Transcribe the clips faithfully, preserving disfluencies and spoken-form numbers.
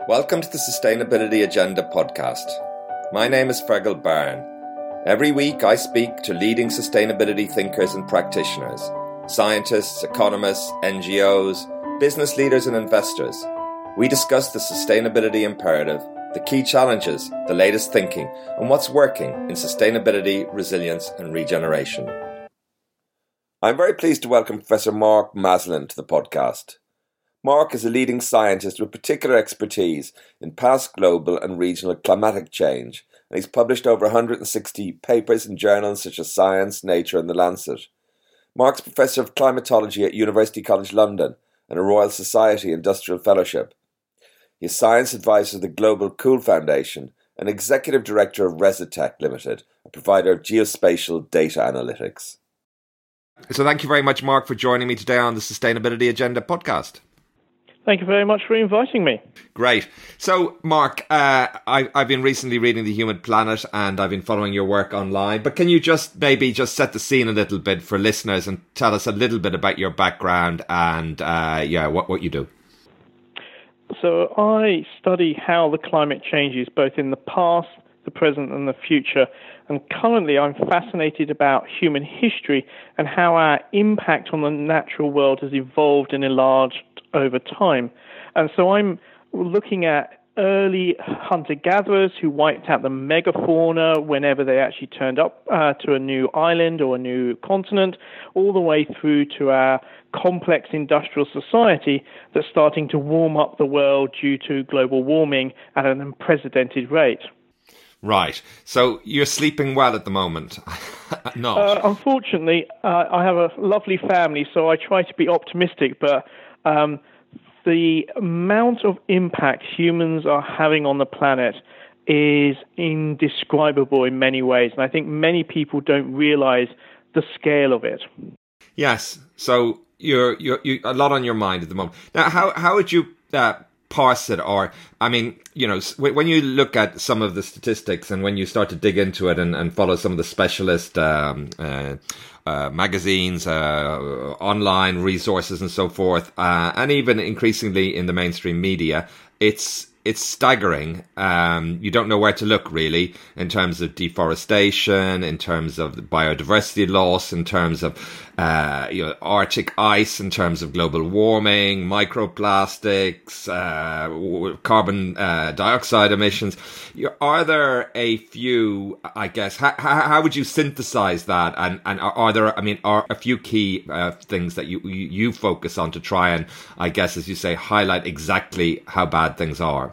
Welcome to the Sustainability Agenda podcast. My name is Fergal Byrne. Every week I speak to leading sustainability thinkers and practitioners, scientists, economists, N G Os, business leaders and investors. We discuss the sustainability imperative, the key challenges, the latest thinking, and what's working in sustainability, resilience and regeneration. I'm very pleased to welcome Professor Mark Maslin to the podcast. Mark is a leading scientist with particular expertise in past global and regional climatic change, and he's published over one hundred sixty papers in journals such as Science, Nature and The Lancet. Mark's Professor of Climatology at University College London and a Royal Society Industrial Fellowship. He is Science Advisor to the Global Cool Foundation and Executive Director of Resitec Limited, a provider of geospatial data analytics. So thank you very much, Mark, for joining me today on the Sustainability Agenda podcast. Thank you very much for inviting me. Great. So, Mark, uh, I, I've been recently reading The Human Planet and I've been following your work online. But can you just maybe just set the scene a little bit for listeners and tell us a little bit about your background and uh, yeah, what, what you do? So I study how the climate changes both in the past, the present and the future. And currently I'm fascinated about human history and how our impact on the natural world has evolved and enlarged over time. And so I'm looking at early hunter-gatherers who wiped out the megafauna whenever they actually turned up uh, to a new island or a new continent, all the way through to our complex industrial society that's starting to warm up the world due to global warming at an unprecedented rate. Right. So you're sleeping well at the moment? Not. Uh, unfortunately, uh, I have a lovely family, so I try to be optimistic, but um, the amount of impact humans are having on the planet is indescribable in many ways, and I think many people don't realize the scale of it. Yes. So you're you're, you're a lot on your mind at the moment. Now, how how would you uh, parse it? Or, I mean, you know, when you look at some of the statistics and when you start to dig into it and, and follow some of the specialist um, uh, uh, magazines, uh, online resources and so forth, uh, and even increasingly in the mainstream media, it's it's staggering. Um, you don't know where to look, really, in terms of deforestation, in terms of biodiversity loss, in terms of uh, you know, Arctic ice, in terms of global warming, microplastics, uh, carbon uh, dioxide emissions. Are there a few, I guess, how, how would you synthesize that? And, and are, are there, I mean, are a few key uh, things that you, you, you focus on to try and, I guess, as you say, highlight exactly how bad things are?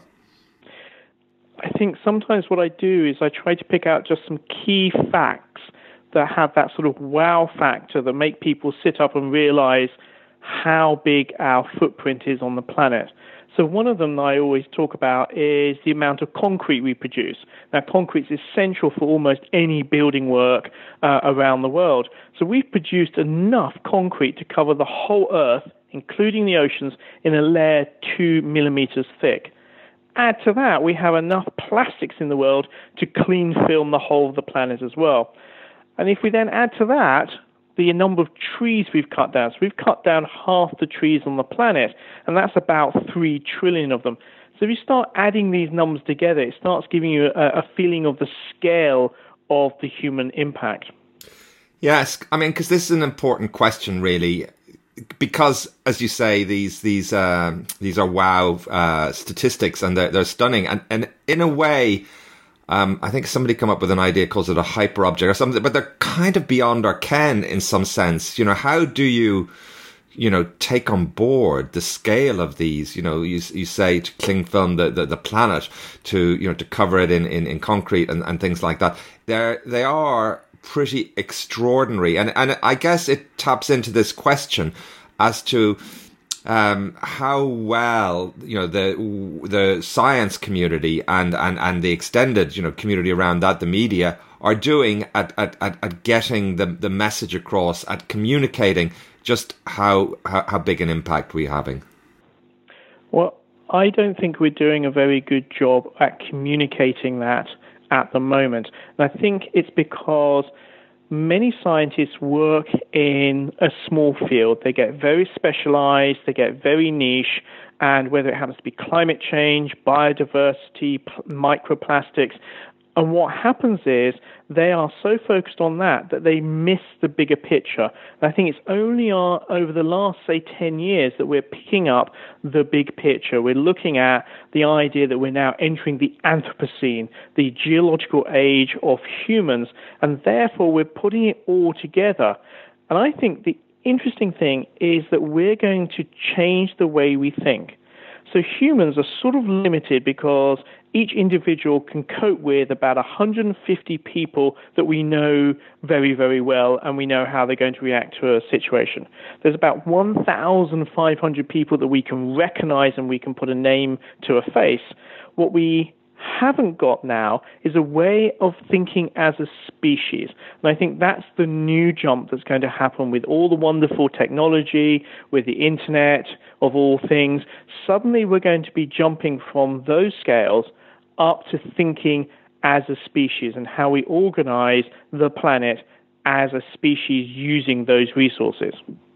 I think sometimes what I do is I try to pick out just some key facts that have that sort of wow factor that make people sit up and realize how big our footprint is on the planet. So one of them that I always talk about is the amount of concrete we produce. Now, concrete is essential for almost any building work uh, around the world. So we've produced enough concrete to cover the whole Earth, including the oceans, in a layer two millimeters thick. Add to that, we have enough plastics in the world to clean film the whole of the planet as well. And if we then add to that the number of trees we've cut down, so we've cut down half the trees on the planet, and that's about three trillion of them. So if you start adding these numbers together, it starts giving you a, a feeling of the scale of the human impact. Yes, I mean, because this is an important question, really. Because, as you say, these these uh, these are wow uh, statistics, and they're they're stunning, and and in a way, um, I think somebody come up with an idea, calls it a hyper object or something, but they're kind of beyond our ken in some sense. You know, how do you, you know, take on board the scale of these? You know, you you say to cling film the, the, the planet, to you know to cover it in, in, in concrete and, and things like that. They're they are. pretty extraordinary, and and I guess it taps into this question as to um, how well you know the the science community and, and, and the extended you know community around that, the media, are doing at at, at, at getting the the message across, at communicating just how, how how big an impact we're having. Well, I don't think we're doing a very good job at communicating that at the moment. And I think it's because many scientists work in a small field. They get very specialized, they get very niche, and whether it happens to be climate change, biodiversity, p- microplastics, and what happens is they are so focused on that that they miss the bigger picture. And I think it's only our, over the last, say, ten years that we're picking up the big picture. We're looking at the idea that we're now entering the Anthropocene, the geological age of humans, and therefore we're putting it all together. And I think the interesting thing is that we're going to change the way we think. So humans are sort of limited because each individual can cope with about one hundred fifty people that we know very, very well, and we know how they're going to react to a situation. There's about one thousand five hundred people that we can recognize and we can put a name to a face. What we haven't got now is a way of thinking as a species. And I think that's the new jump that's going to happen with all the wonderful technology, with the internet of all things. Suddenly we're going to be jumping from those scales up to thinking as a species and how we organize the planet as a species using those resources.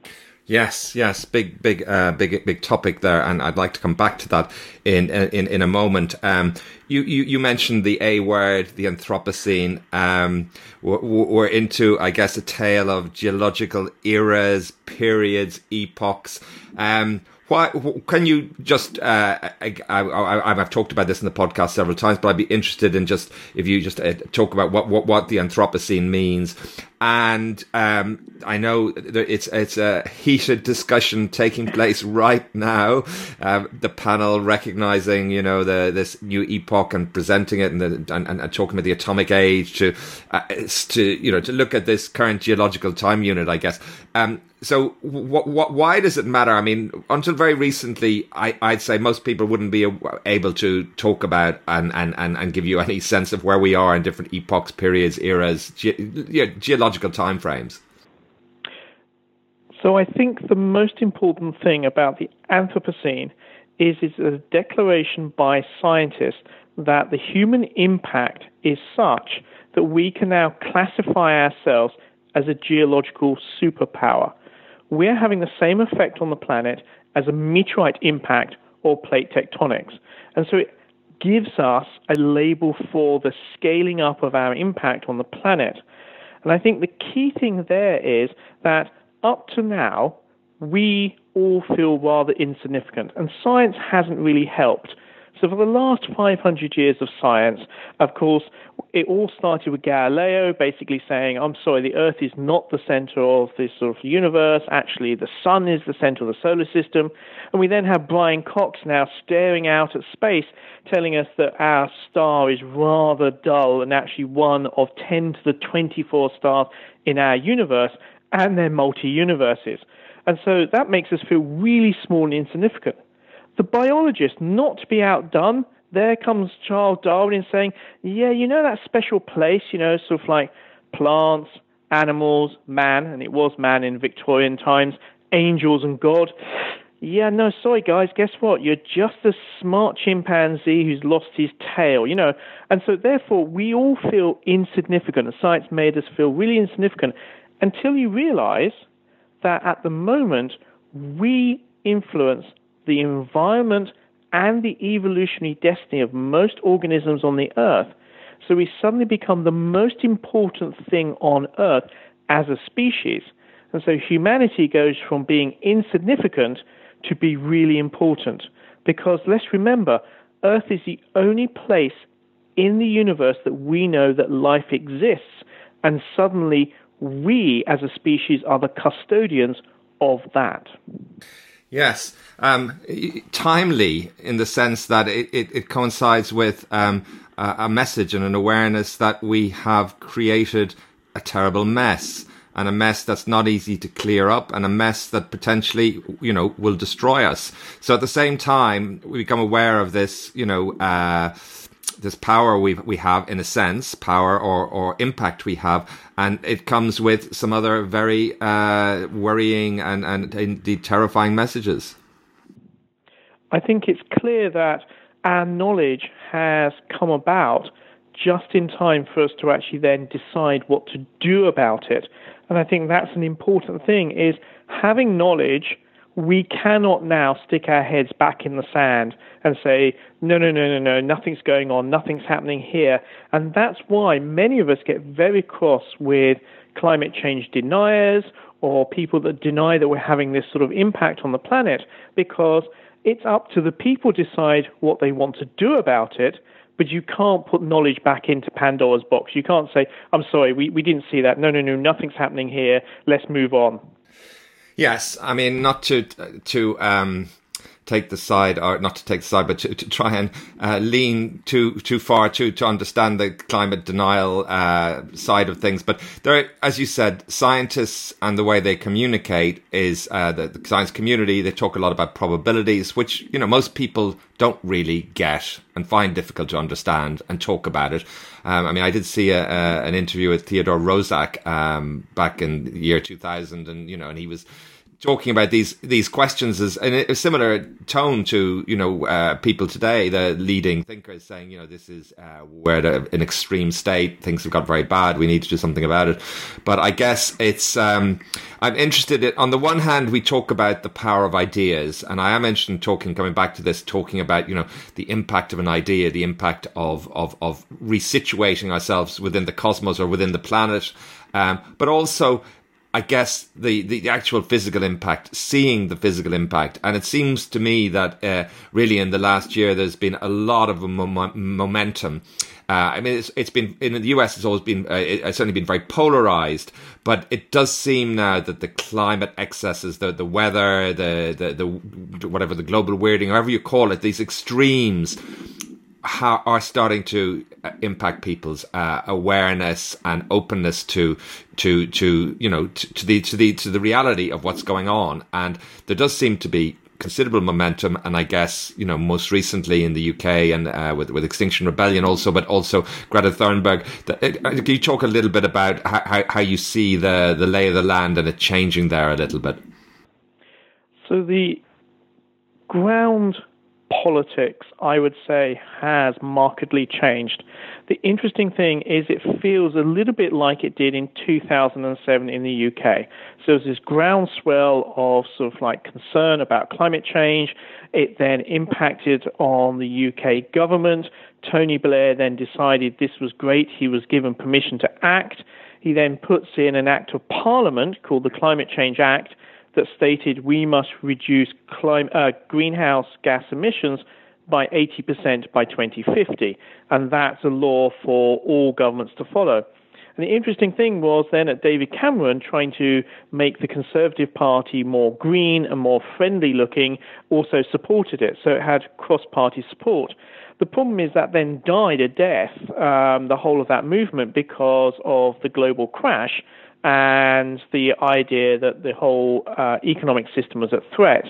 Yes, yes, big, big, uh, big, big topic there, and I'd like to come back to that in in in a moment. Um, you you you mentioned the A word, the Anthropocene. Um, we're, we're into, I guess, a tale of geological eras, periods, epochs. Um, why can you just? Uh, I, I, I, I've talked about this in the podcast several times, but I'd be interested in just if you just uh, talk about what, what what the Anthropocene means. And um, I know it's it's a heated discussion taking place right now. Um, the panel recognizing, you know, the this new epoch and presenting it, and, the, and, and talking about the atomic age to uh, to you know to look at this current geological time unit, I guess. Um, so, what, what, why does it matter? I mean, until very recently, I, I'd say most people wouldn't be able to talk about and, and, and, and give you any sense of where we are in different epochs, periods, eras, ge- yeah, geological timeframes. So I think the most important thing about the Anthropocene is it's a declaration by scientists that the human impact is such that we can now classify ourselves as a geological superpower. We're having the same effect on the planet as a meteorite impact or plate tectonics. And so it gives us a label for the scaling up of our impact on the planet. And I think the key thing there is that up to now, we all feel rather insignificant, and science hasn't really helped. So for the last five hundred years of science, of course, it all started with Galileo basically saying, I'm sorry, the Earth is not the center of this sort of universe. Actually, the sun is the center of the solar system. And we then have Brian Cox now staring out at space, telling us that our star is rather dull and actually one of ten to the twenty-four stars in our universe, and they're multi-universes. And so that makes us feel really small and insignificant. The biologist, not to be outdone, there comes Charles Darwin saying, yeah, you know that special place, you know, sort of like plants, animals, man, and it was man in Victorian times, angels and God. Yeah, no, sorry, guys, guess what? You're just a smart chimpanzee who's lost his tail, you know. And so therefore, we all feel insignificant, and science made us feel really insignificant until you realize that at the moment, we influence the environment and the evolutionary destiny of most organisms on the Earth. So we suddenly become the most important thing on Earth as a species. And so humanity goes from being insignificant to be really important. Because let's remember, Earth is the only place in the universe that we know that life exists. And suddenly we as a species are the custodians of that. Yes, um, timely in the sense that it, it, it coincides with um, a, a message and an awareness that we have created a terrible mess, and a mess that's not easy to clear up, and a mess that potentially, you know, will destroy us. So at the same time, we become aware of this, you know, uh, this power we we have, in a sense, power or, or impact we have, and it comes with some other very uh, worrying and, and indeed terrifying messages. I think it's clear that our knowledge has come about just in time for us to actually then decide what to do about it. And I think that's an important thing, is having knowledge. We cannot now stick our heads back in the sand and say, no, no, no, no, no, nothing's going on, nothing's happening here. And that's why many of us get very cross with climate change deniers or people that deny that we're having this sort of impact on the planet, because it's up to the people to decide what they want to do about it, but you can't put knowledge back into Pandora's box. You can't say, I'm sorry, we, we didn't see that. No, no, no, nothing's happening here. Let's move on. Yes, I mean, not to to um, take the side, or not to take the side, but to, to try and uh, lean too too far to to understand the climate denial uh, side of things. But there, as you said, scientists and the way they communicate is uh, the, the science community. They talk a lot about probabilities, which, you know, most people don't really get and find difficult to understand and talk about it. Um, I mean, I did see a, a, an interview with Theodore Roszak um, back in the year two thousand, and you know, and he was talking about these these questions as in a similar tone to, you know, uh, people today, the leading thinkers, saying, you know, this is uh, we're at a, an extreme state, things have got very bad, we need to do something about it. But I guess it's um, I'm interested in, on the one hand, we talk about the power of ideas, and I am interested in talking, coming back to this, talking about, you know, the impact of an idea, the impact of of of resituating ourselves within the cosmos or within the planet, um, but also, I guess, the, the actual physical impact, seeing the physical impact. And it seems to me that uh, really in the last year, there's been a lot of mom- momentum. Uh, I mean, it's, it's been, in the U S, it's always been, uh, it's certainly been very polarized, but it does seem now that the climate excesses, the, the weather, the, the, the, whatever, the global weirding, however you call it, these extremes How, are starting to impact people's uh, awareness and openness to, to, to you know, to, to the to the to the reality of what's going on. And there does seem to be considerable momentum. And I guess, you know, most recently in the U K and uh, with with Extinction Rebellion also, but also Greta Thunberg. The, uh, can you talk a little bit about how how you see the the lay of the land and it changing there a little bit? So the ground politics, I would say, has markedly changed. The interesting thing is it feels a little bit like it did in two thousand seven in the U K. So there's this groundswell of sort of like concern about climate change. It then impacted on the U K government. Tony Blair then decided this was great. He was given permission to act. He then puts in an act of parliament called the Climate Change Act that stated we must reduce clim- uh, greenhouse gas emissions by eighty percent by twenty fifty. And that's a law for all governments to follow. And the interesting thing was then that David Cameron, trying to make the Conservative Party more green and more friendly looking, also supported it. So it had cross-party support. The problem is that then died a death, um, the whole of that movement, because of the global crash and the idea that the whole uh, economic system was at threat.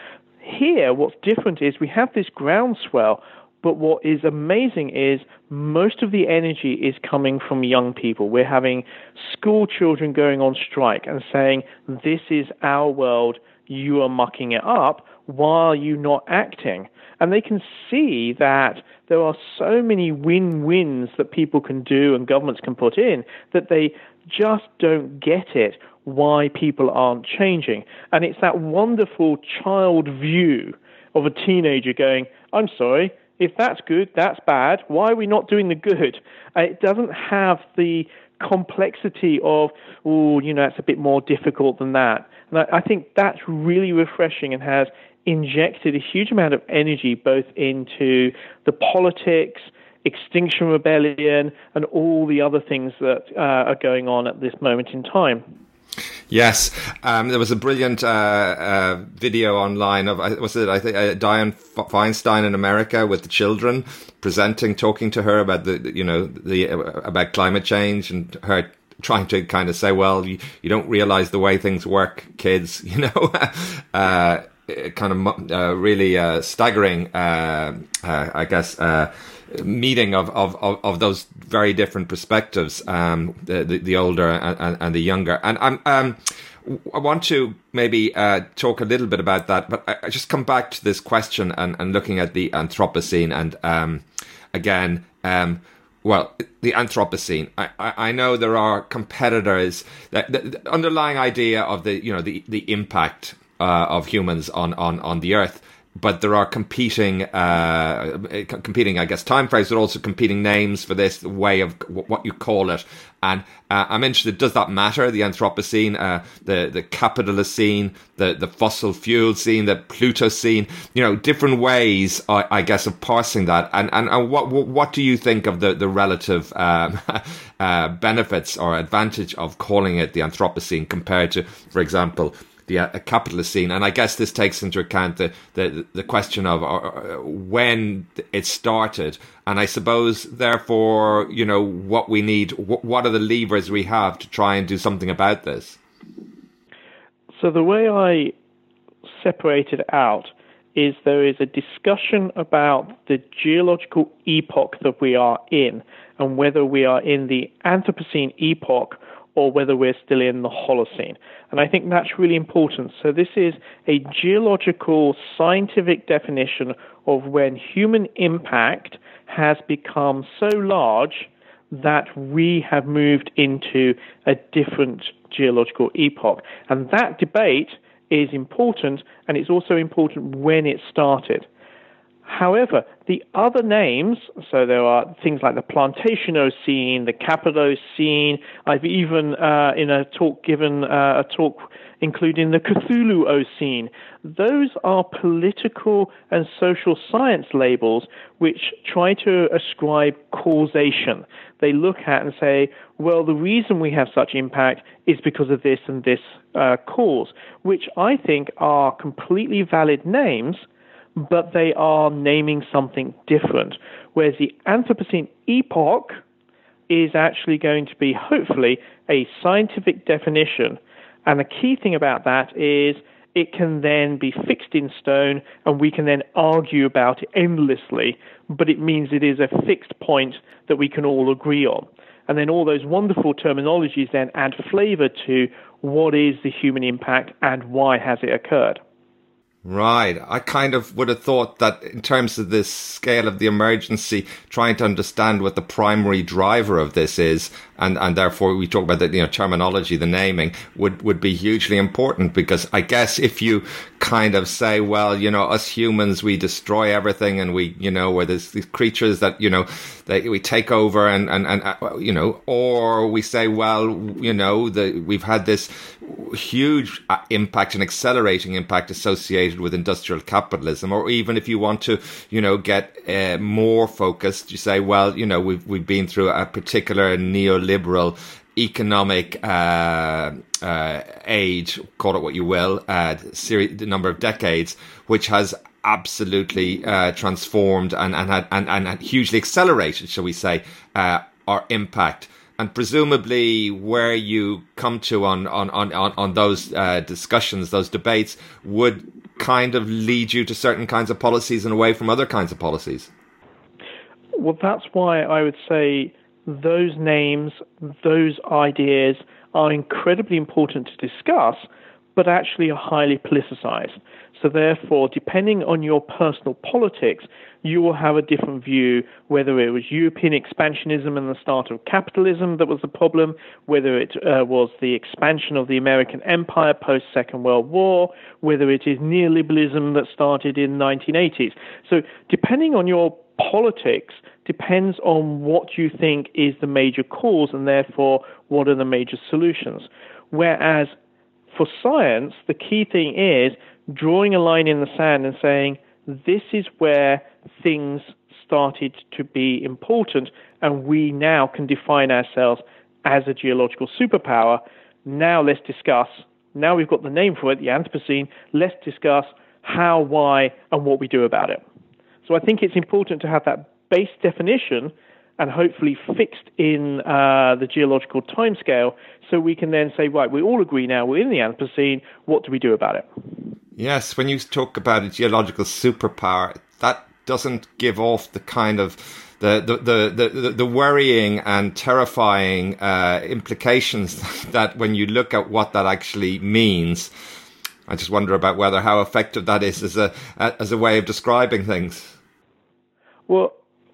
Here, what's different is we have this groundswell, but what is amazing is most of the energy is coming from young people. We're having school children going on strike and saying, this is our world, you are mucking it up, why are you not acting? And they can see that there are so many win-wins that people can do and governments can put in that they just don't get it why people aren't changing. And it's that wonderful child view of a teenager going, I'm sorry, if that's good, that's bad. Why are we not doing the good? Uh, it doesn't have the complexity of, oh, you know, it's a bit more difficult than that. And I, I think that's really refreshing and has injected a huge amount of energy both into the politics, Extinction Rebellion, and all the other things that uh, are going on at this moment in time. Yes, um, there was a brilliant uh, uh, video online of was it I think uh, Dianne Feinstein in America with the children presenting, talking to her about the you know the uh, about climate change, and her trying to kind of say, well, you, you don't realize the way things work, kids, you know. uh, kind of uh, really uh, staggering, uh, uh, I guess, uh, meeting of, of, of those very different perspectives, um, the, the, the older and, and the younger. And I'm, um, I want to maybe uh, talk a little bit about that, but I, I just come back to this question and, and looking at the Anthropocene. And um, again, um, well, the Anthropocene. I, I, I know there are competitors. That, the, the underlying idea of the you know the the impact uh, of humans on, on, on the Earth, but there are competing uh, competing I guess timeframes, but also competing names for this way of what you call it. And uh, I'm interested, does that matter? The Anthropocene, uh, the the Capitalocene, the the fossil fuel scene, the Plutocene, you know, different ways, I, I guess, of parsing that. And and, and what what do you think of the the relative um, uh, benefits or advantage of calling it the Anthropocene compared to, for example, the uh, Capitalocene? And I guess this takes into account the the, the question of uh, when it started, and I suppose, therefore, you know, what we need, wh- what are the levers we have to try and do something about this? So the way I separate it out is there is a discussion about the geological epoch that we are in, and whether we are in the Anthropocene epoch or whether we're still in the Holocene. And I think that's really important. So this is a geological scientific definition of when human impact has become so large that we have moved into a different geological epoch. And that debate is important, and it's also important when it started. However, the other names, so there are things like the Plantationocene, the Cappadocene. I've even, uh, in a talk given uh, a talk including the Cthulhuocene. Those are political and social science labels which try to ascribe causation. They look at and say, well, the reason we have such impact is because of this and this uh, cause, which I think are completely valid names, but they are naming something different. Whereas the Anthropocene epoch is actually going to be, hopefully, a scientific definition. And the key thing about that is it can then be fixed in stone, and we can then argue about it endlessly, but it means it is a fixed point that we can all agree on. And then all those wonderful terminologies then add flavor to what is the human impact and why has it occurred. Right. I kind of would have thought that in terms of this scale of the emergency, trying to understand what the primary driver of this is, and, and therefore we talk about the you know terminology, the naming, would, would be hugely important, because I guess if you kind of say, well, you know, us humans, we destroy everything, and we, you know, we're these, these creatures that, you know, that we take over and, and, and uh, you know, or we say, well, you know, the, we've had this huge impact and accelerating impact associated with industrial capitalism, or even if you want to, you know, get uh, more focused, you say, well, you know, we've we've been through a particular neoliberal economic uh, uh, age, call it what you will, uh, series, the number of decades, which has absolutely uh, transformed and and had and, and had hugely accelerated, shall we say, uh, our impact. And presumably where you come to on, on, on, on those uh, discussions, those debates, would kind of lead you to certain kinds of policies and away from other kinds of policies. Well, that's why I would say those names, those ideas are incredibly important to discuss, but actually are highly politicized. So therefore, depending on your personal politics, you will have a different view, whether it was European expansionism and the start of capitalism that was the problem, whether it uh, was the expansion of the American empire post-Second World War, whether it is neoliberalism that started in the nineteen eighties. So depending on your politics, depends on what you think is the major cause, and therefore what are the major solutions. Whereas for science, the key thing is drawing a line in the sand and saying, this is where things started to be important, and we now can define ourselves as a geological superpower. Now let's discuss, now we've got the name for it, the Anthropocene, let's discuss how, why, and what we do about it. So I think it's important to have that base definition and hopefully fixed in uh, the geological timescale, so we can then say, right, we all agree now we're in the Anthropocene, what do we do about it? Yes, when you talk about a geological superpower, that doesn't give off the kind of the the the the, the worrying and terrifying uh, implications that when you look at what that actually means. I just wonder about whether how effective that is as a as a way of describing things. Well,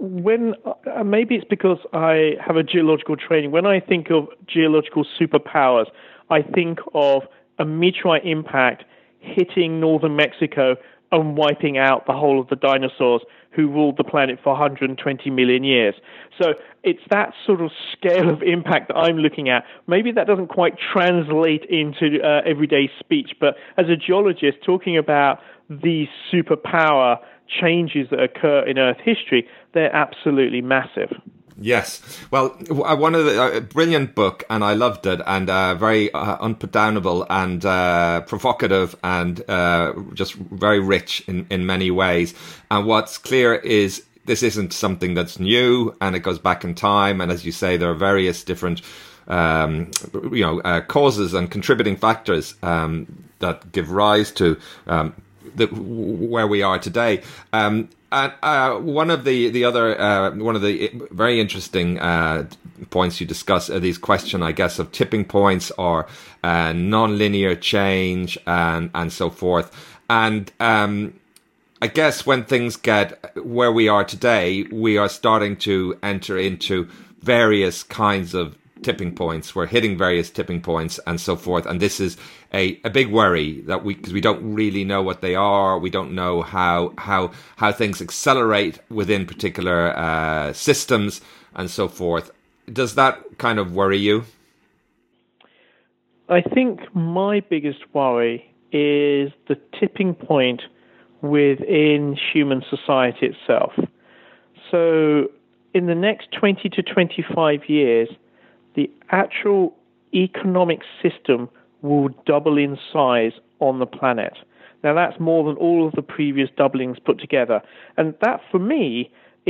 when uh, maybe it's because I have a geological training. When I think of geological superpowers, I think of a meteorite impact hitting northern Mexico and wiping out the whole of the dinosaurs who ruled the planet for one hundred twenty million years. So it's that sort of scale of impact that I'm looking at. Maybe that doesn't quite translate into uh, everyday speech, but as a geologist, talking about these superpower changes that occur in Earth history, they're absolutely massive. Yes. Well, one of the uh, brilliant book, and I loved it, and uh, very uh, unputdownable and uh, provocative, and uh, just very rich in, in many ways. And what's clear is this isn't something that's new, and it goes back in time. And as you say, there are various different, um, you know, uh, causes and contributing factors um, that give rise to um, the, where we are today. Um, And uh, one of the the other uh, one of the very interesting uh, points you discuss are these question, I guess, of tipping points or uh, non-linear change and and so forth. And um, I guess when things get where we are today, we are starting to enter into various kinds of tipping points. We're hitting various tipping points and so forth. And this is a, a big worry that we, because we don't really know what they are. We don't know how, how, how things accelerate within particular uh, systems and so forth. Does that kind of worry you? I think my biggest worry is the tipping point within human society itself. So in the next twenty to twenty-five years, the actual economic system will double in size on the planet. Now, that's more than all of the previous doublings put together. And that, for me,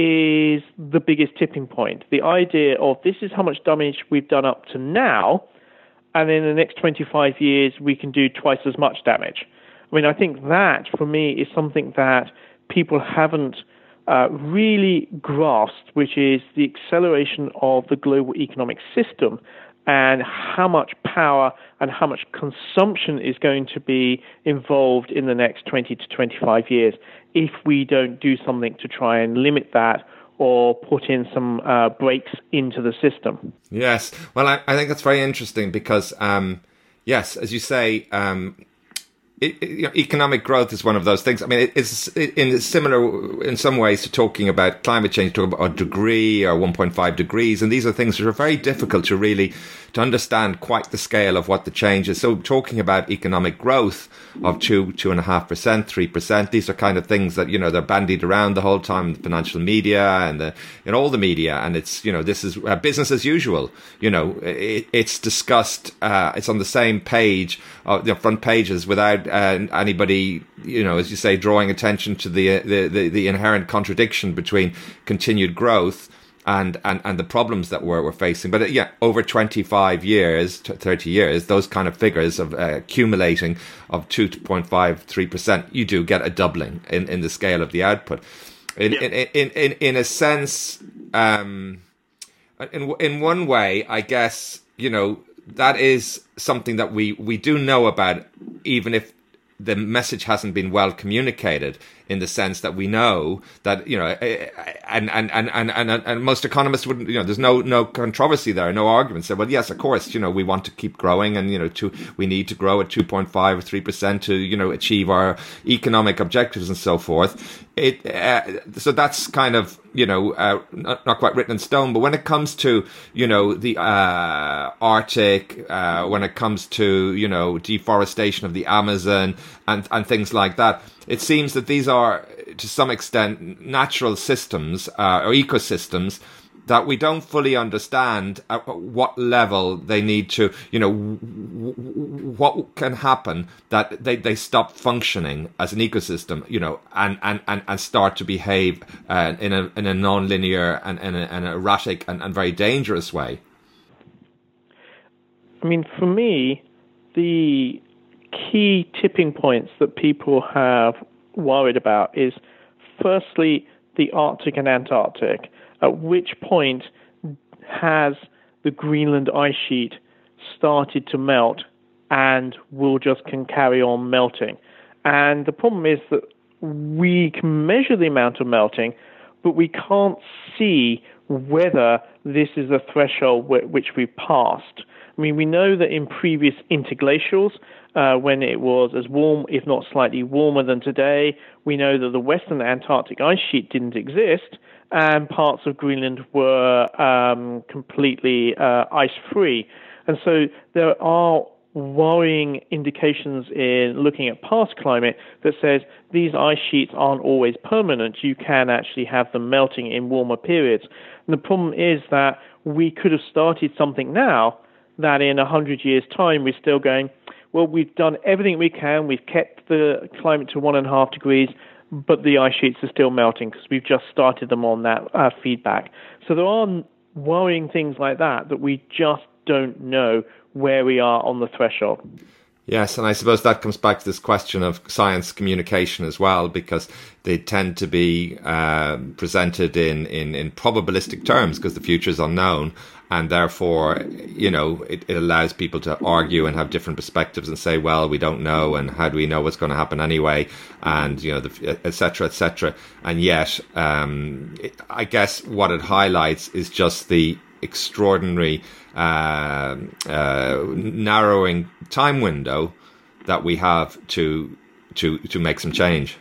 is the biggest tipping point. The idea of this is how much damage we've done up to now, and in the next twenty-five years, we can do twice as much damage. I mean, I think that, for me, is something that people haven't Uh, really grasped, which is the acceleration of the global economic system and how much power and how much consumption is going to be involved in the next twenty to twenty-five years if we don't do something to try and limit that or put in some uh, brakes into the system. Yes. Well, I, I think that's very interesting because, um, yes, as you say, um, It, it, you know, economic growth is one of those things. I mean, it, it's it, in similar in some ways to talking about climate change, talking about a degree or one point five degrees, and these are things that are very difficult to really to understand quite the scale of what the change is. So, talking about economic growth of two, two and a half percent, three percent, these are kind of things that you know they're bandied around the whole time, the financial media and the in all the media, and it's you know this is uh, business as usual. You know, it, it's discussed. Uh, it's on the same page, uh, the front pages without. Uh, anybody, you know, as you say, drawing attention to the, the, the, the inherent contradiction between continued growth and, and, and the problems that we're, we're facing. But uh, yeah, over twenty-five years, thirty years, those kind of figures of uh, accumulating of two point five, three percent, you do get a doubling in, in the scale of the output. In, yeah. in, in, in, in a sense, um, in, in one way, I guess, you know, that is something that we, we do know about, even if the message hasn't been well communicated, in the sense that we know that, you know, and, and, and, and, and, and most economists wouldn't, you know, there's no, no controversy there, no argument. So, well, yes, of course, you know, we want to keep growing and, you know, to, we need to grow at two point five or three percent to, you know, achieve our economic objectives and so forth. It, uh, so that's kind of, you know, uh, not, not quite written in stone, but when it comes to, you know, the, uh, Arctic, uh, when it comes to, you know, deforestation of the Amazon and, and things like that, it seems that these are, to some extent, natural systems uh, or ecosystems that we don't fully understand at what level they need to, you know, w- w- what can happen that they, they stop functioning as an ecosystem, you know, and, and, and, and start to behave uh, in a in a non-linear and, and, a, and erratic and, and very dangerous way. I mean, for me, the key tipping points that people have worried about is, firstly, the Arctic and Antarctic. At which point has the Greenland ice sheet started to melt and will just can carry on melting? And the problem is that we can measure the amount of melting, but we can't see whether this is a threshold w- which we've passed. I mean, we know that in previous interglacials, uh, when it was as warm, if not slightly warmer than today, we know that the western Antarctic ice sheet didn't exist, and parts of Greenland were um, completely uh, ice-free. And so there are worrying indications in looking at past climate that says these ice sheets aren't always permanent. You can actually have them melting in warmer periods. And the problem is that we could have started something now that in one hundred years' time we're still going, well, we've done everything we can, we've kept the climate to one and a half degrees, but the ice sheets are still melting because we've just started them on that uh, feedback. So there are worrying things like that that we just don't know where we are on the threshold. Yes, and I suppose that comes back to this question of science communication as well, because they tend to be uh, presented in, in, in probabilistic terms because the future is unknown, and therefore, you know, it, it allows people to argue and have different perspectives and say, well, we don't know, and how do we know what's going to happen anyway, and, you know, the, et cetera, et cetera. And yet, um, it, I guess what it highlights is just the extraordinary uh, uh, narrowing time window that we have to to to make some change.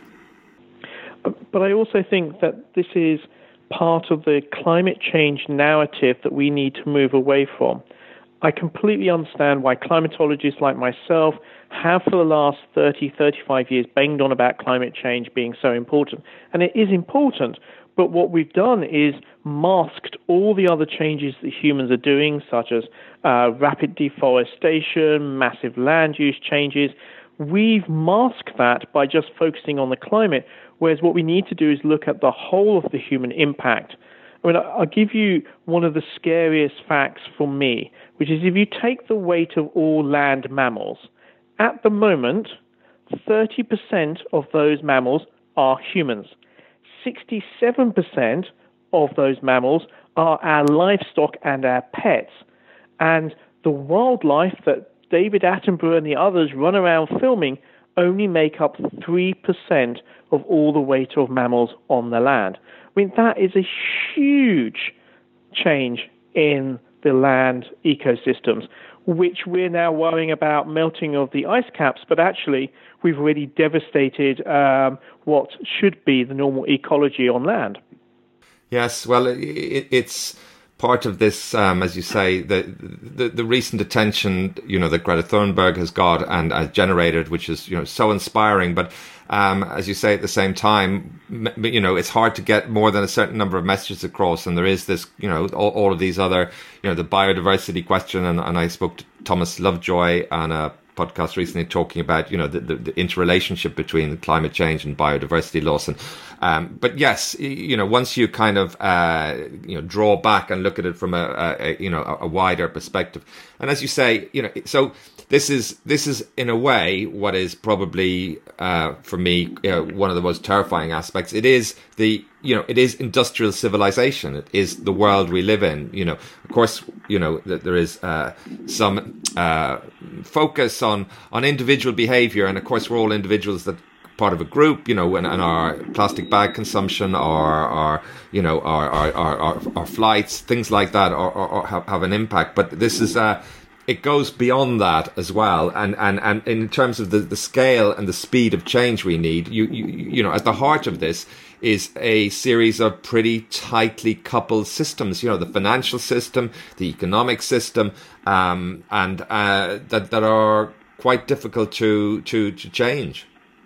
But I also think that this is part of the climate change narrative that we need to move away from. I completely understand why climatologists like myself have for the last thirty, thirty-five years banged on about climate change being so important. And it is important, but what we've done is masked all the other changes that humans are doing, such as uh, rapid deforestation, massive land use changes. We've masked that by just focusing on the climate, whereas what we need to do is look at the whole of the human impact. I mean, I'll give you one of the scariest facts for me, which is if you take the weight of all land mammals, at the moment, thirty percent of those mammals are humans. sixty-seven percent of those mammals are our livestock and our pets. And the wildlife that David Attenborough and the others run around filming only make up three percent of all the weight of mammals on the land. I mean, that is a huge change in the land ecosystems, which we're now worrying about melting of the ice caps, but actually we've already devastated um, what should be the normal ecology on land. Yes, well, it, it's part of this, um, as you say, the, the the recent attention, you know, that Greta Thunberg has got and has generated, which is, you know, so inspiring. But um, as you say, at the same time, you know, it's hard to get more than a certain number of messages across. And there is this, you know, all, all of these other, you know, the biodiversity question. And, and I spoke to Thomas Lovejoy on a podcast recently talking about, you know, the, the, the interrelationship between climate change and biodiversity loss. And um, but yes, you know, once you kind of uh, you know draw back and look at it from a, a, a you know a, a wider perspective, and as you say, you know, so this is this is in a way what is probably uh, for me you know, one of the most terrifying aspects. It is the you know it is industrial civilization. It is the world we live in. You know, of course, you know that there is uh, some uh, focus on on individual behaviour, and of course we're all individuals that part of a group, you know, and, and our plastic bag consumption, our, our you know, our our, our, our, our flights, things like that, are, are, are have, have an impact. But this is uh, it goes beyond that as well, and and, and in terms of the, the scale and the speed of change we need, you, you you know, at the heart of this is a series of pretty tightly coupled systems. You know, the financial system, the economic system, um, and uh, that that are quite difficult to to to change.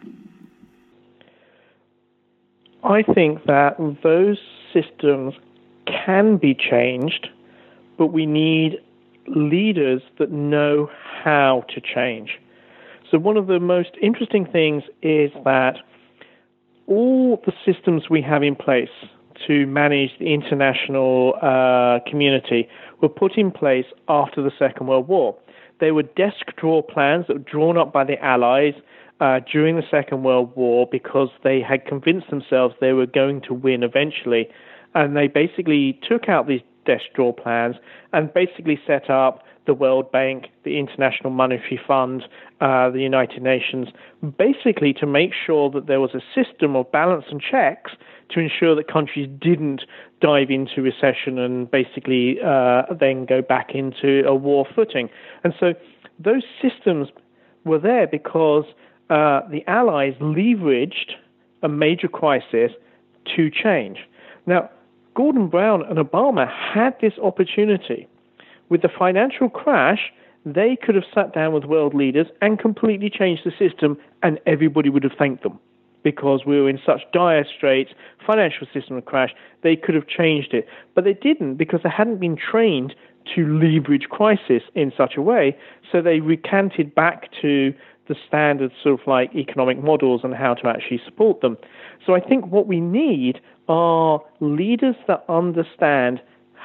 I think that those systems can be changed, but we need leaders that know how to change. So one of the most interesting things is that all the systems we have in place to manage the international uh, community were put in place after the Second World War. They were desk drawer plans that were drawn up by the Allies Uh, during the Second World War because they had convinced themselves they were going to win eventually. And they basically took out these desk drawer plans and basically set up the World Bank, the International Monetary Fund, uh, the United Nations, basically to make sure that there was a system of balance and checks to ensure that countries didn't dive into recession and basically uh, then go back into a war footing. And so those systems were there because uh, the Allies leveraged a major crisis to change. Now, Gordon Brown and Obama had this opportunity. With the financial crash, they could have sat down with world leaders and completely changed the system, and everybody would have thanked them because we were in such dire straits, financial system had crashed, they could have changed it. But they didn't because they hadn't been trained to leverage crisis in such a way, so they recanted back to the standard sort of like economic models and how to actually support them. So I think what we need are leaders that understand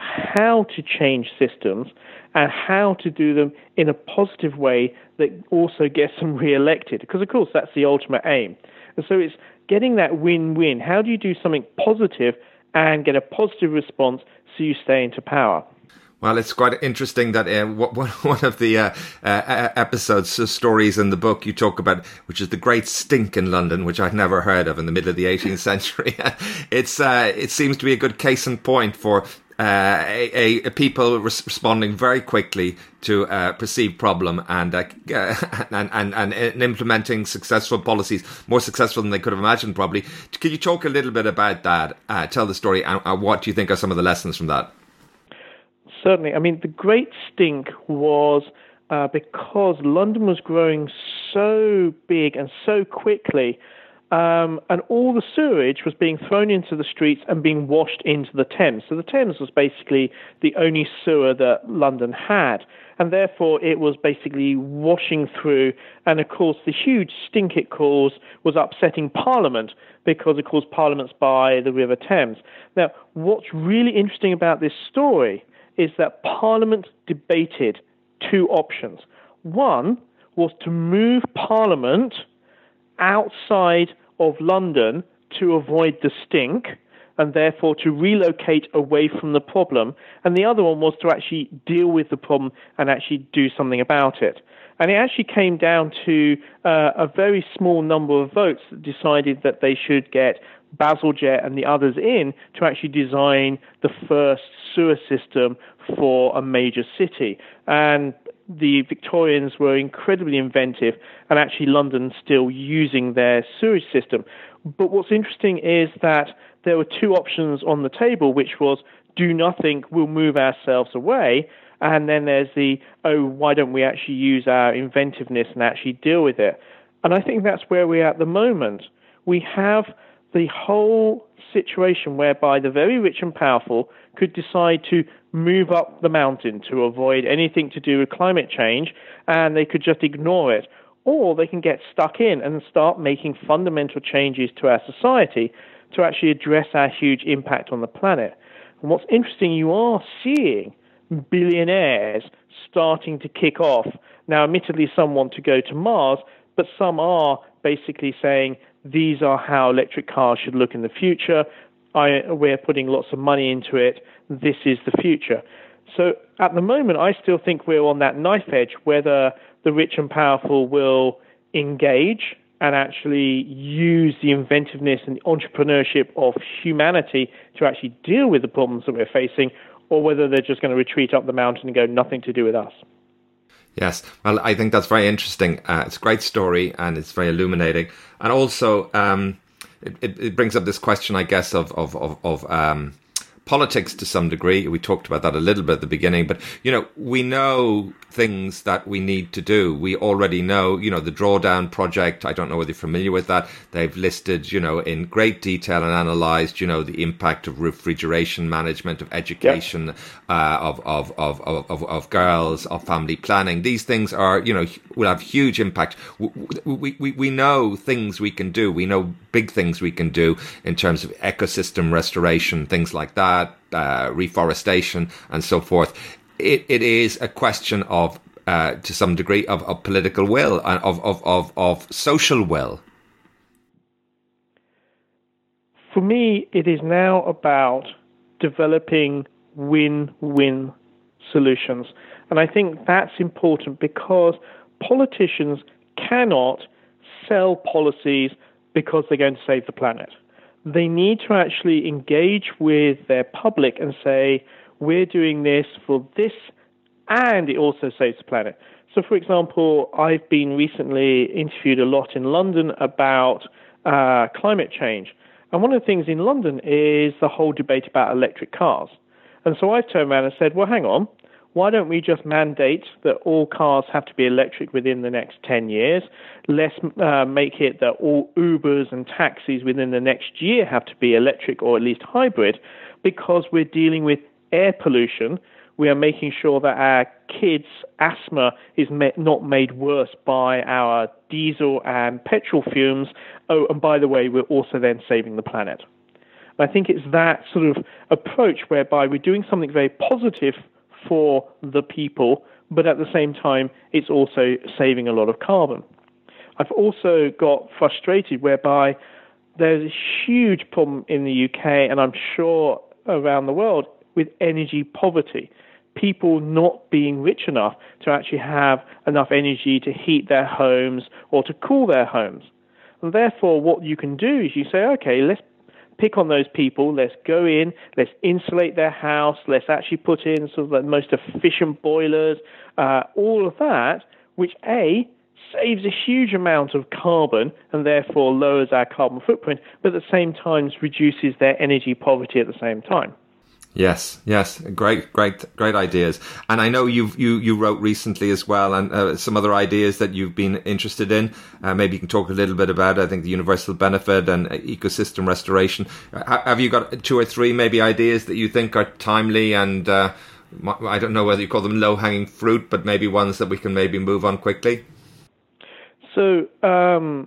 how to change systems and how to do them in a positive way that also gets them re-elected, because of course that's the ultimate aim. And so it's getting that win-win. How do you do something positive and get a positive response so you stay into power? Well, it's quite interesting that uh, one of the uh, uh, episodes, uh, stories in the book you talk about, which is the Great Stink in London, which I'd never heard of in the middle of the eighteenth century. it's uh, it seems to be a good case in point for uh, a, a people res- responding very quickly to a perceived problem and, uh, and, and and and implementing successful policies, more successful than they could have imagined, probably. Could you talk a little bit about that? Uh, tell the story, and uh, what do you think are some of the lessons from that? Certainly. I mean, the Great Stink was uh, because London was growing so big and so quickly, um, and all the sewage was being thrown into the streets and being washed into the Thames. So the Thames was basically the only sewer that London had, and therefore it was basically washing through. And of course, the huge stink it caused was upsetting Parliament because, of course, Parliament's by the River Thames. Now, what's really interesting about this story is that Parliament debated two options. One was to move Parliament outside of London to avoid the stink and therefore to relocate away from the problem. And the other one was to actually deal with the problem and actually do something about it. And it actually came down to uh, a very small number of votes that decided that they should get Bazalgette and the others in to actually design the first sewer system for a major city. And the Victorians were incredibly inventive, and actually London's still using their sewage system. But what's interesting is that there were two options on the table, which was do nothing, we'll move ourselves away. And then there's the, oh, why don't we actually use our inventiveness and actually deal with it? And I think that's where we're at the moment. We have the whole situation whereby the very rich and powerful could decide to move up the mountain to avoid anything to do with climate change, and they could just ignore it. Or they can get stuck in and start making fundamental changes to our society to actually address our huge impact on the planet. And what's interesting, you are seeing billionaires starting to kick off. Now, admittedly, some want to go to Mars, but some are basically saying, these are how electric cars should look in the future. I, we're putting lots of money into it. This is the future. So at the moment, I still think we're on that knife edge, whether the rich and powerful will engage and actually use the inventiveness and the entrepreneurship of humanity to actually deal with the problems that we're facing, or whether they're just going to retreat up the mountain and go, nothing to do with us. Yes, well, I think that's very interesting. Uh, it's a great story and it's very illuminating. And also, um, it, it, it brings up this question, I guess, of of of, of um, politics to some degree. We talked about that a little bit at the beginning, but, you know, we know things that we need to do. We already know, you know, the Drawdown Project. I don't know whether you're familiar with that. They've listed, you know, in great detail and analysed, you know, the impact of refrigeration management, of education, yep. uh, of, of, of, of, of girls, of family planning. These things are, you know, will have huge impact. We, we, we know things we can do. We know big things we can do in terms of ecosystem restoration, things like that, uh, reforestation and so forth. It, it is a question of, uh, to some degree, of, of political will and of, of, of, of social will. For me, it is now about developing win-win solutions. And I think that's important because politicians cannot sell policies because they're going to save the planet. They need to actually engage with their public and say, we're doing this for this, and it also saves the planet. So, for example, I've been recently interviewed a lot in London about uh, climate change. And one of the things in London is the whole debate about electric cars. And so I've turned around and said, well, hang on, why don't we just mandate that all cars have to be electric within the next ten years? Let's uh, make it that all Ubers and taxis within the next year have to be electric or at least hybrid, because we're dealing with air pollution. We are making sure that our kids' asthma is ma- not made worse by our diesel and petrol fumes. Oh, and by the way, we're also then saving the planet. I think it's that sort of approach whereby we're doing something very positive for the people, but at the same time, it's also saving a lot of carbon. I've also got frustrated whereby there's a huge problem in the U K, and I'm sure around the world, with energy poverty. People not being rich enough to actually have enough energy to heat their homes or to cool their homes. And therefore, what you can do is you say, okay, let's pick on those people, let's go in, let's insulate their house, let's actually put in sort of the most efficient boilers, uh, all of that, which A, saves a huge amount of carbon and therefore lowers our carbon footprint, but at the same time reduces their energy poverty at the same time. Yes, yes, great, great, great ideas. And I know you've you you wrote recently as well, and uh, some other ideas that you've been interested in. Uh, maybe you can talk a little bit about, I think, the universal benefit and ecosystem restoration. Uh, have you got two or three maybe ideas that you think are timely and uh, I don't know whether you call them low-hanging fruit, but maybe ones that we can maybe move on quickly? So um,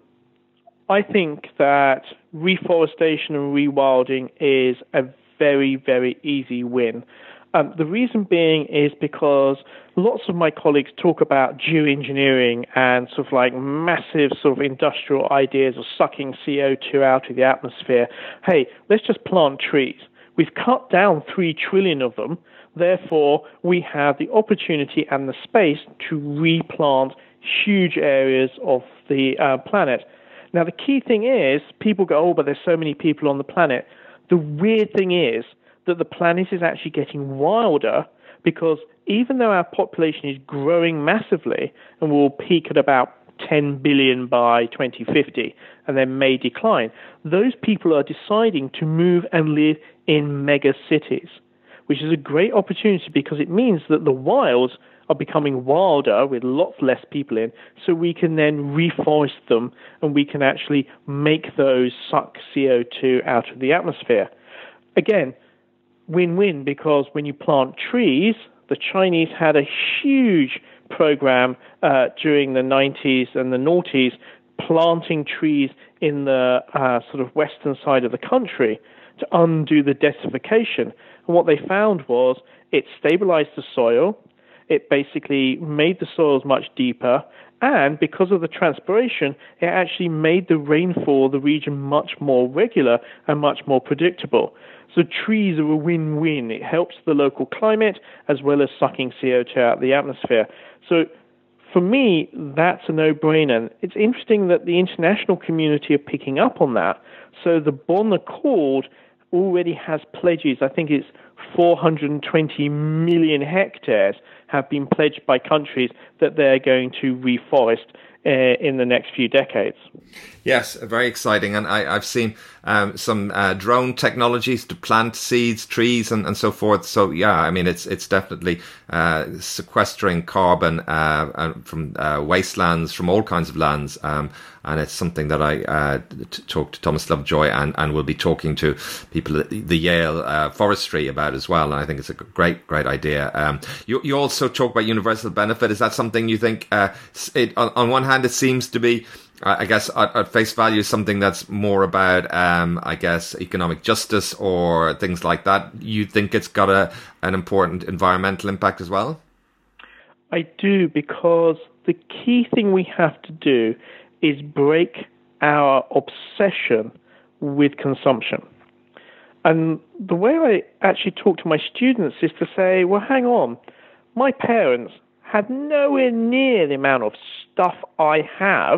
I think that reforestation and rewilding is a very, very easy win. Um, the reason being is because lots of my colleagues talk about geoengineering and sort of like massive sort of industrial ideas of sucking C O two out of the atmosphere. Hey, let's just plant trees. We've cut down three trillion of them. Therefore, we have the opportunity and the space to replant huge areas of the uh, planet. Now, the key thing is people go, oh, but there's so many people on the planet. The weird thing is that the planet is actually getting wilder because even though our population is growing massively and will peak at about ten billion by twenty fifty and then may decline, those people are deciding to move and live in mega cities, which is a great opportunity because it means that the wilds are becoming wilder with lots less people in, so we can then reforest them and we can actually make those suck C O two out of the atmosphere. Again, win-win, because when you plant trees, the Chinese had a huge program uh, during the nineties and the noughties, planting trees in the uh, sort of western side of the country to undo the desertification. And what they found was it stabilized the soil. It basically made the soils much deeper, and because of the transpiration, it actually made the rainfall of the region much more regular and much more predictable. So trees are a win-win. It helps the local climate as well as sucking C O two out of the atmosphere. So for me, that's a no-brainer. It's interesting that the international community are picking up on that. So the Bonn Accord already has pledges. I think it's four hundred twenty million hectares have been pledged by countries that they're going to reforest uh, in the next few decades. Yes, very exciting. And I, I've seen um, some uh, drone technologies to plant seeds, trees, and, and so forth. So, yeah, I mean, it's it's definitely uh, sequestering carbon uh, from uh, wastelands, from all kinds of lands. Um, and it's something that I uh, t- talked to Thomas Lovejoy and, and will be talking to people at the Yale uh, Forestry about as well. And I think it's a great, great idea. Um, you, you also talk about universal benefit. Is that something you think, uh, it, on, on one hand, it seems to be, I guess, at, at face value, something that's more about, um, I guess, economic justice or things like that. You think it's got a an important environmental impact as well? I do, because the key thing we have to do is break our obsession with consumption. And the way I actually talk to my students is to say, well, hang on, my parents had nowhere near the amount of stuff I have,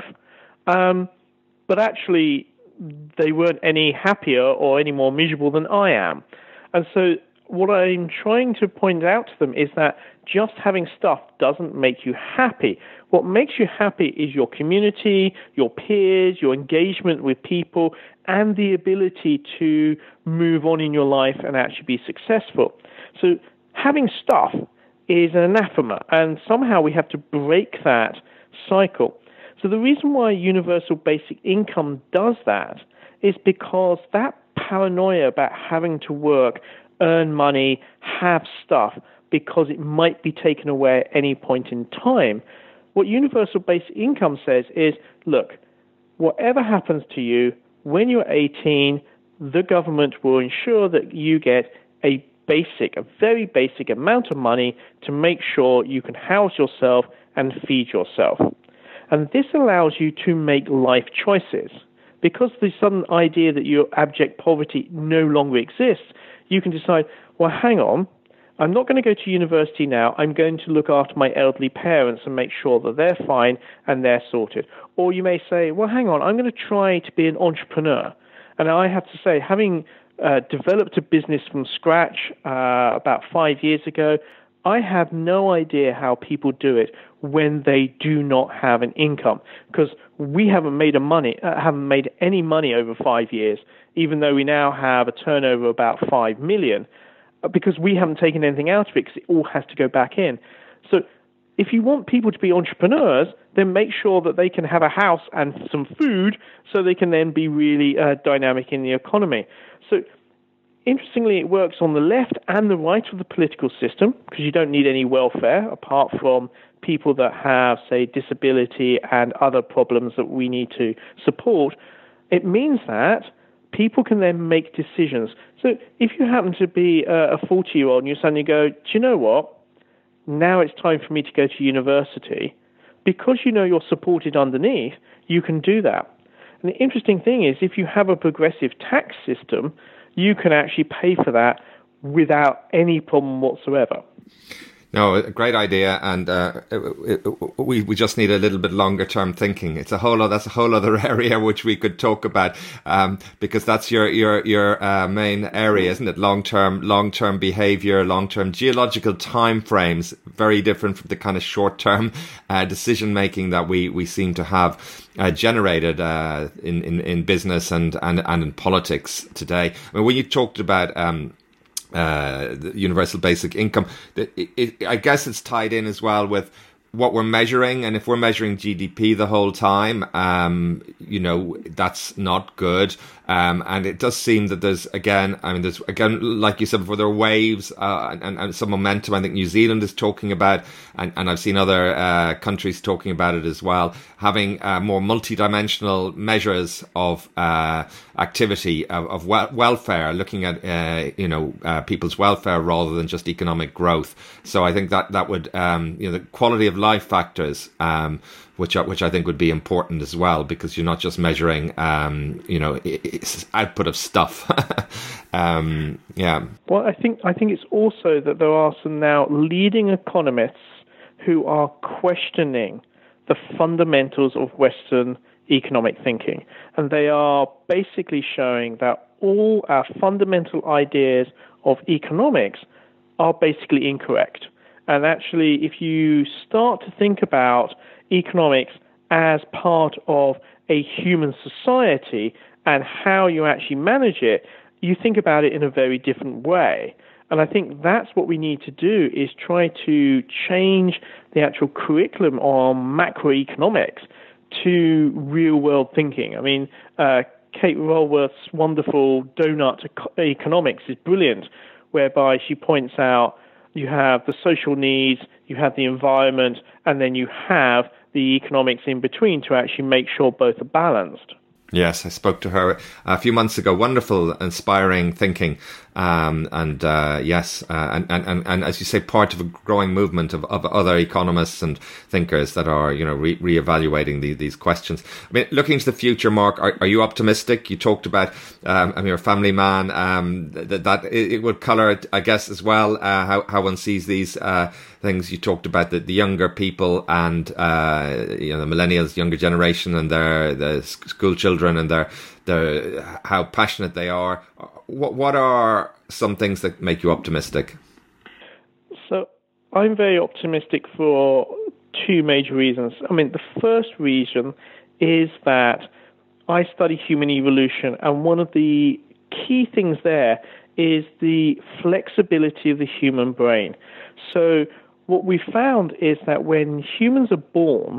um, but actually they weren't any happier or any more miserable than I am. And so what I'm trying to point out to them is that just having stuff doesn't make you happy. What makes you happy is your community, your peers, your engagement with people, and the ability to move on in your life and actually be successful. So having stuff is an anathema, and somehow we have to break that cycle. So the reason why universal basic income does that is because that paranoia about having to work, earn money, have stuff, because it might be taken away at any point in time. What universal basic income says is, look, whatever happens to you, when you're eighteen, the government will ensure that you get a basic, a very basic amount of money to make sure you can house yourself and feed yourself. And this allows you to make life choices. Because the sudden idea that your abject poverty no longer exists, you can decide, well, hang on, I'm not going to go to university now. I'm going to look after my elderly parents and make sure that they're fine and they're sorted. Or you may say, well, hang on, I'm going to try to be an entrepreneur. And I have to say, having uh, developed a business from scratch uh, about five years ago, I have no idea how people do it when they do not have an income, because we haven't made a money, uh, haven't made any money over five years, even though we now have a turnover of about five million. Because we haven't taken anything out of it, because it all has to go back in. So if you want people to be entrepreneurs, then make sure that they can have a house and some food so they can then be really uh, dynamic in the economy. So interestingly, it works on the left and the right of the political system, because you don't need any welfare apart from people that have, say, disability and other problems that we need to support. It means that people can then make decisions. So if you happen to be a forty-year-old and you suddenly go, do you know what? Now it's time for me to go to university. Because you know you're supported underneath, you can do that. And the interesting thing is, if you have a progressive tax system, you can actually pay for that without any problem whatsoever. No, a great idea, and uh, it, it, we we just need a little bit longer term thinking. It's a whole other, that's a whole other area which we could talk about, um, because that's your your your uh, main area, isn't it? Long term, long term behaviour, long term geological time frames, very different from the kind of short term uh, decision making that we we seem to have uh, generated uh, in, in in business and and and in politics today. I mean, when you talked about um, Uh, the universal basic income, it, it, I guess it's tied in as well with what we're measuring. And if we're measuring G D P the whole time, um, you know, that's not good. Um, and it does seem that there's, again, I mean, there's, again, like you said before, there are waves uh, and, and some momentum. I think New Zealand is talking about, and, and I've seen other uh, countries talking about it as well, having uh, more multidimensional measures of uh, activity, of, of wel- welfare, looking at, uh, you know, uh, people's welfare rather than just economic growth. So I think that that would, um, you know, the quality of life factors, um, which are, which I think would be important as well, because you're not just measuring, um, you know, it's output of stuff. um, yeah. Well, I think I think it's also that there are some now leading economists who are questioning the fundamentals of Western economic thinking, and they are basically showing that all our fundamental ideas of economics are basically incorrect. And actually, if you start to think about economics as part of a human society and how you actually manage it, you think about it in a very different way. And I think that's what we need to do, is try to change the actual curriculum on macroeconomics to real-world thinking. I mean, uh, Kate Raworth's wonderful Donut Economics is brilliant, whereby she points out you have the social needs, you have the environment, and then you have the economics in between to actually make sure both are balanced. Yes, I spoke to her a few months ago. Wonderful, inspiring thinking. Um, and uh, yes, uh, and, and, and, and as you say, part of a growing movement of, of other economists and thinkers that are, you know, re- reevaluating the, these questions. I mean, looking to the future, Mark, are, are you optimistic? You talked about, um, I mean, you're a family man, um, that, that it, it would colour, I guess, as well, uh, how, how one sees these uh, things. You talked about the, the younger people and, uh, you know, the millennials, younger generation and their the school children and their, their how passionate they are. What what are some things that make you optimistic? So I'm very optimistic for two major reasons. I mean, the first reason is that I study human evolution, and one of the key things there is the flexibility of the human brain. So what we found is that when humans are born,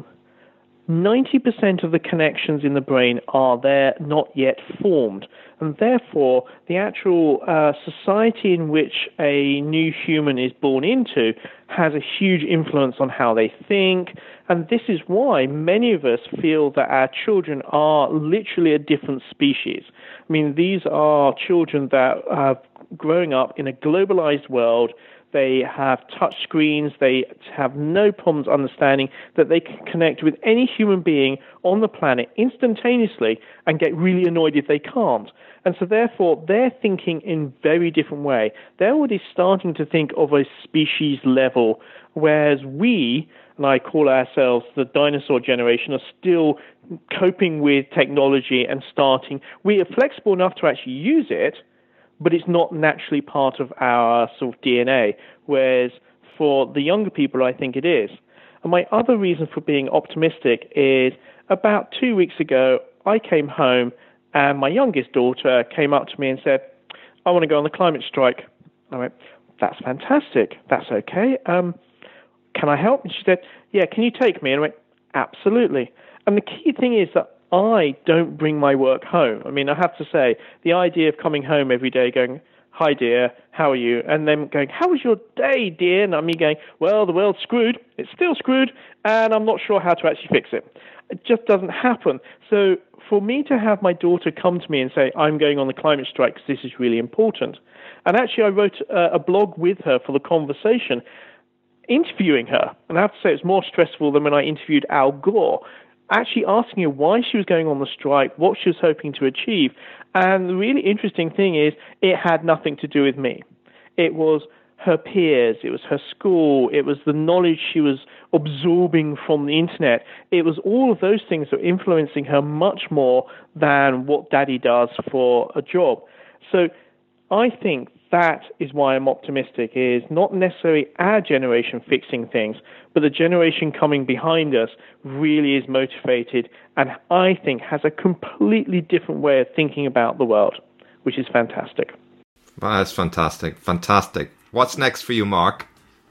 ninety percent of the connections in the brain are there, not yet formed. And therefore, the actual uh, society in which a new human is born into has a huge influence on how they think. And this is why many of us feel that our children are literally a different species. I mean, these are children that are growing up in a globalized world. They have touch screens. They have no problems understanding that they can connect with any human being on the planet instantaneously and get really annoyed if they can't. And so therefore, they're thinking in very different way. They're already starting to think of a species level, whereas we, and I call ourselves the dinosaur generation, are still coping with technology and starting. We are flexible enough to actually use it, but it's not naturally part of our sort of D N A, whereas for the younger people, I think it is. And my other reason for being optimistic is about two weeks ago, I came home and my youngest daughter came up to me and said, I want to go on the climate strike. I went, that's fantastic. That's okay. Um, can I help? And she said, yeah, can you take me? And I went, absolutely. And the key thing is that I don't bring my work home. I mean, I have to say, the idea of coming home every day going, hi, dear, how are you? And then going, how was your day, dear? And me going, well, the world's screwed. It's still screwed, and I'm not sure how to actually fix it. It just doesn't happen. So for me to have my daughter come to me and say, I'm going on the climate strike because this is really important. And actually, I wrote a, a blog with her for the conversation, interviewing her. And I have to say, it's more stressful than when I interviewed Al Gore, actually asking her why she was going on the strike, what she was hoping to achieve. And the really interesting thing is it had nothing to do with me. It was her peers, it was her school, it was the knowledge she was absorbing from the internet. It was all of those things that were influencing her much more than what daddy does for a job. So I think that is why I'm optimistic, is not necessarily our generation fixing things, but the generation coming behind us really is motivated and I think has a completely different way of thinking about the world, which is fantastic. Well, that's fantastic. Fantastic. What's next for you, Mark?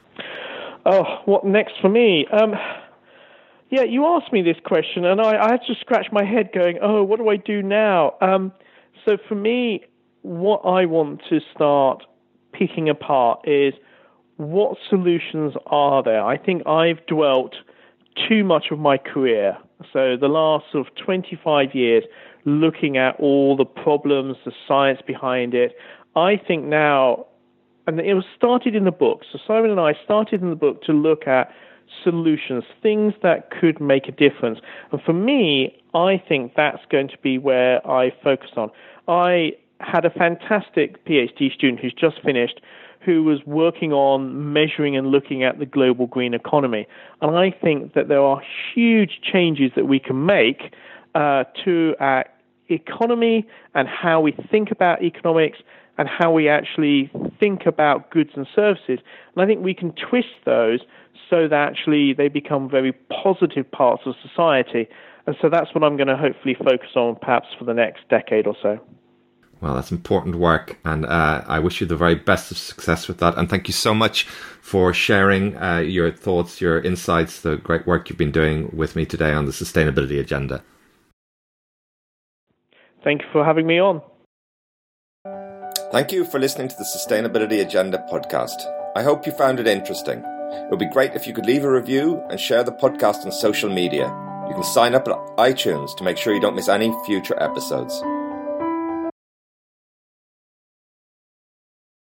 Oh, what next for me? Um, yeah, you asked me this question and I, I had to scratch my head going, oh, what do I do now? Um, so for me, what I want to start picking apart is what solutions are there. I think I've dwelt too much of my career, so the last sort of twenty-five years, looking at all the problems, the science behind it. I think now, and it was started in the book, so Simon and I started in the book to look at solutions, things that could make a difference. And for me, I think that's going to be where I focus on. I had a fantastic PhD student who's just finished, who was working on measuring and looking at the global green economy. And I think that there are huge changes that we can make uh, to our economy and how we think about economics and how we actually think about goods and services. And I think we can twist those so that actually they become very positive parts of society. And so that's what I'm going to hopefully focus on perhaps for the next decade or so. Well, that's important work, and uh, I wish you the very best of success with that. And thank you so much for sharing uh, your thoughts, your insights, the great work you've been doing with me today on the Sustainability Agenda. Thank you for having me on. Thank you for listening to the Sustainability Agenda podcast. I hope you found it interesting. It would be great if you could leave a review and share the podcast on social media. You can sign up at iTunes to make sure you don't miss any future episodes.